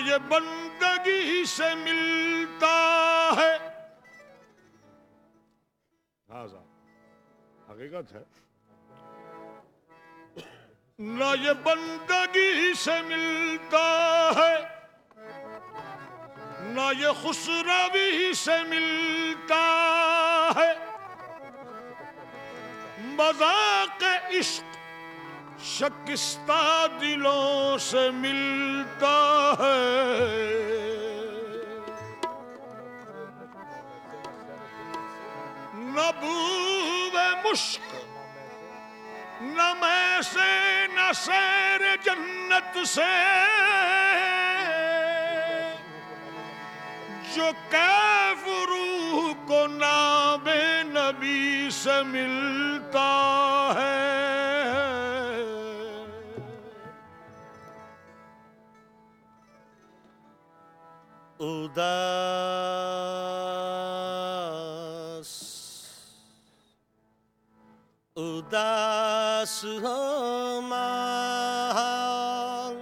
ये बंदगी से मिलता है। हाँ साहब, हकीकत है। न ये बंदगी से मिलता है, न ये खुशरवी से मिलता है। मज़ाक़ इश्क शकिस्ता दिलों से मिलता है। न बूए मुश्क न मैं से न सैर जन्नत से, जो कैफ रूह को नाबे नबी से मिलता है। उदास हो माहौल,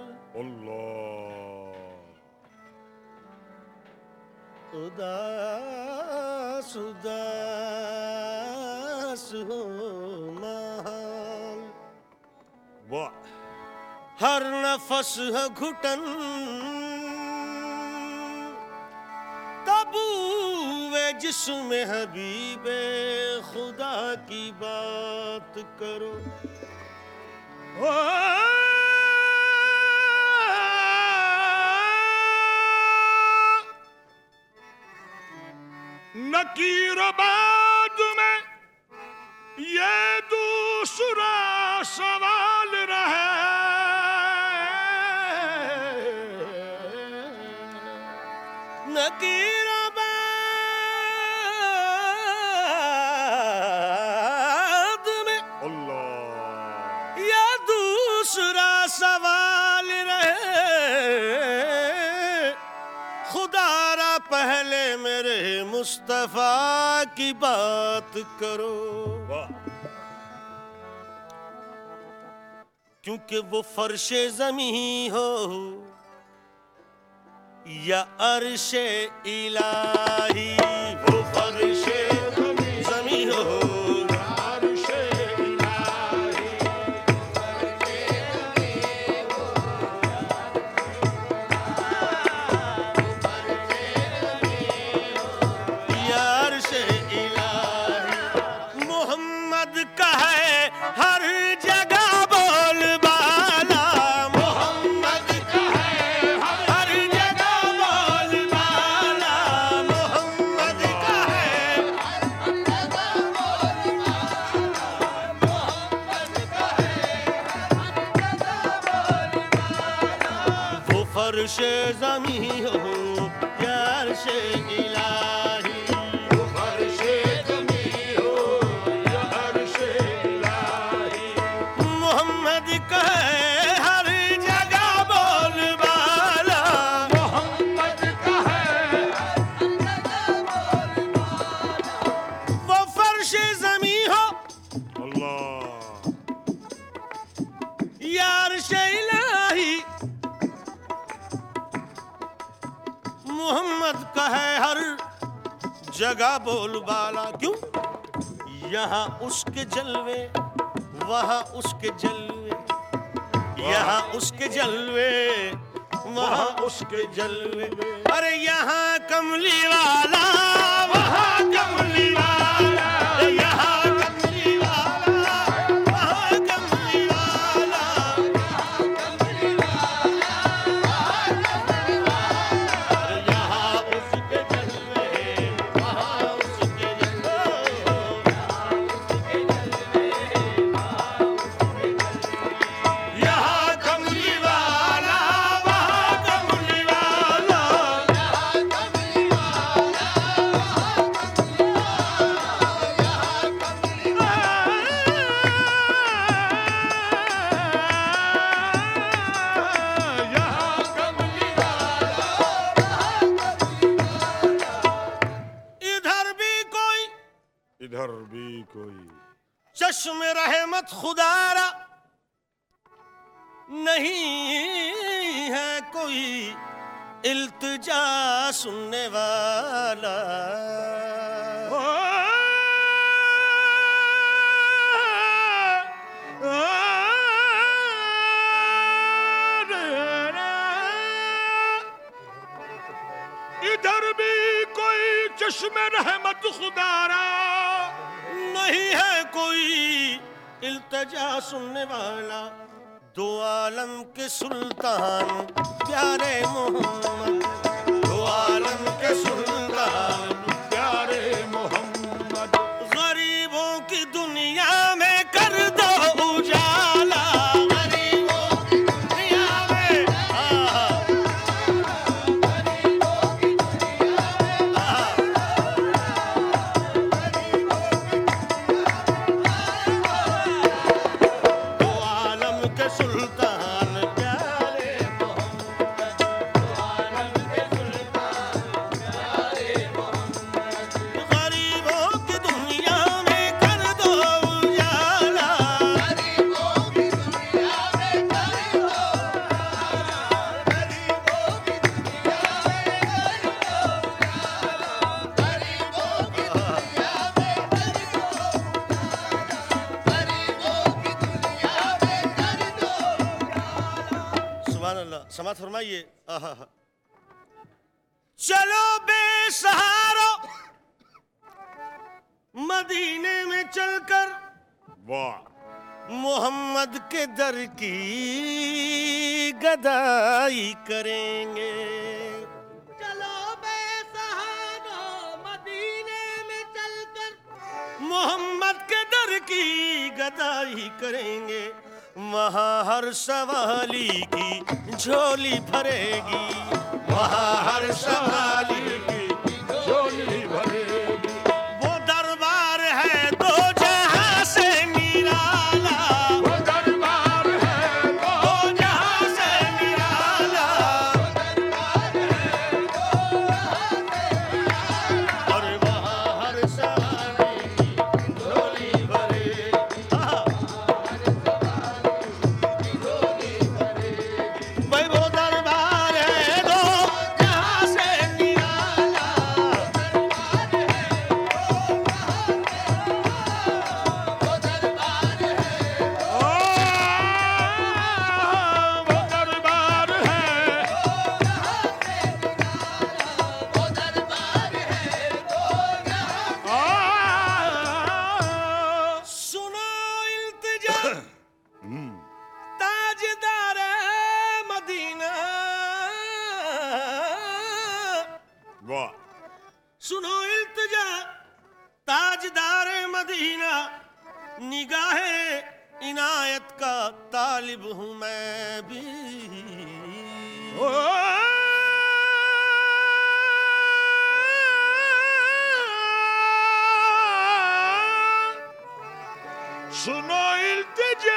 उदास उदास हो माहौल। वाह। हर नफस है घुटन, तबूवे जिस्म हबीबे खुदा की बात करो। नकीर बाद में ये दूसरा सवाल रहे। नकीर बाद में ये दूसरा सवाल रहे। खुदारा पहले मेरे मुस्तफा की बात करो। क्योंकि वो फर्शे ज़मीं हो या अर्शे इलाही, वो फर्शे ज़मीं हो या अर्शे इलाही, या अर्शे इलाही। मोहम्मद का है हर जगह बोलबाला, मोहम्मद का है हर जगह बोलबाला, मोहम्मद का है हर जगह बोलबाला, मोहम्मद का है हर जगह बोलबाला। वो फर्शे ज़मीं हो या अर्शे इलाही, वो फर्शे ज़मीं हो या अर्शे इलाही। मोहम्मद का है हर जगह बोलबाला, मोहम्मद का है हर जगह बोलबाला। वो फर्शे ज़मीं हो या अर्शे इलाही, मोहम्मद का है हर जगह बोलबाला। क्यों? यहाँ उसके जलवे, वहाँ उसके जलवे, यहाँ उसके जलवे, वहाँ उसके जलवे। अरे यहाँ कमली वाला, वहाँ कमली वाला, यहाँ कमली वाला, वहाँ कमली वाला, यहाँ कमली वाला, वहाँ कमली वाला। यहाँ उसके जलवे, वहाँ उसके जलवे, यहाँ उसके जलवे, वहाँ उसके जलवे। यहाँ कमली वाला, वहाँ कमली वाला, यहाँ कमली वाला, वहाँ कमली वाला, यहाँ कमली यहाँ कमली वाला। इधर भी कोई, इधर भी कोई चश्म रहमत खुदारा नहीं है कोई, इल्तिजा सुनने वाला। इधर भी कोई चश्मे रहमत खुदारा नहीं है कोई इल्तिजा सुनने वाला। दो आलम के सुल्तान प्यारे मोहम्मद, दो आलम के सुल्तान प्यारे मोहम्मद। गरीबों की दुनिया में कर दो उजाला, गरीबों की दुनिया में गरीबों की दुनिया में दो आलम के सुल्तान प्यारे मोहम्मद, दो आलम के सुल्तान प्यारे मोहम्मद। गरीबों की दुनिया में कर दो उजाला, गरीबों की दुनिया में कर दो उजाला, गरीबों की दुनिया में कर दो उजाला, गरीबों की दुनिया में कर दो उजाला, गरीबों की दुनिया में कर दो उजाला। सुभान अल्लाह, समात फरमाइए। आहा, चलो बेसहारो मदीने में चलकर वाह मोहम्मद के दर की गदाई करेंगे। चलो बेसहारो मदीने में चलकर मोहम्मद के दर की गदाई करेंगे। वहाँ हर सवाली की झोली भरेगी, वहाँ हर सवाली की झोली भरेगी। वो दरबार है दो जहां से निराला, वो दरबार है दो जहां से निराला, और वहाँ हर सवाली की झोली भरेगी। भाई वो दरबार है दो जहां से निराला, वो दरबार है वो दरबार है वो दरबार है दो जहां। सुनो इल्तिजा ताजदार मदीना, वाह सुनो इल्तिजा ताजदार मदीना। निगाहे इनायत का तालिब हूँ मैं भी। ओ सुनो इल्तिजा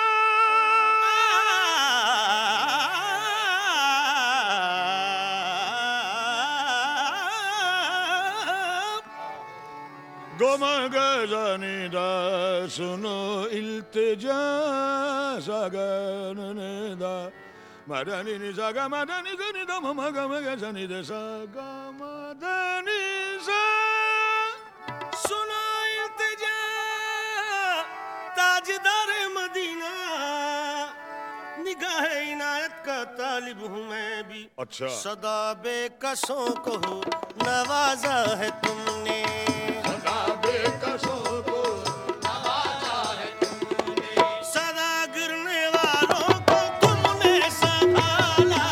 गोमगजनिदा सुनो इल्तिजा सगननिदा मदनि निजा मदनि गनिदा मगमगजनिदा सगमदनिसा। सुनो इल्तिजा ताजदार मदीना। निगाहे इनायत का तालिब हूँ मैं भी। अच्छा सदा बेकसों को नवाजा है तुमने, सदा गिरने वालों को तुमने संभाला,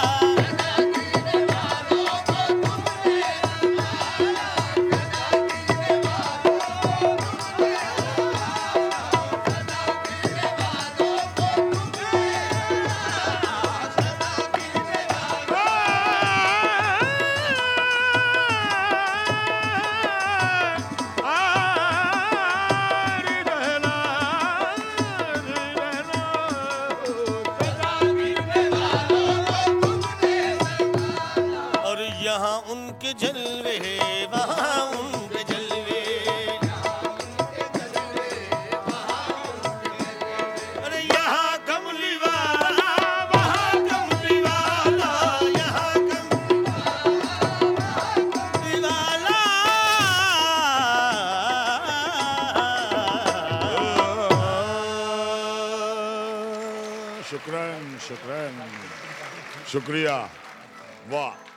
यहाँ उनके जलवे वहाँ उनके जलवे। अरे यहाँ कमली वाला वहाँ कमली वाला, यहाँ कमली शुक्रन शुक्रन शुक्रिया वाह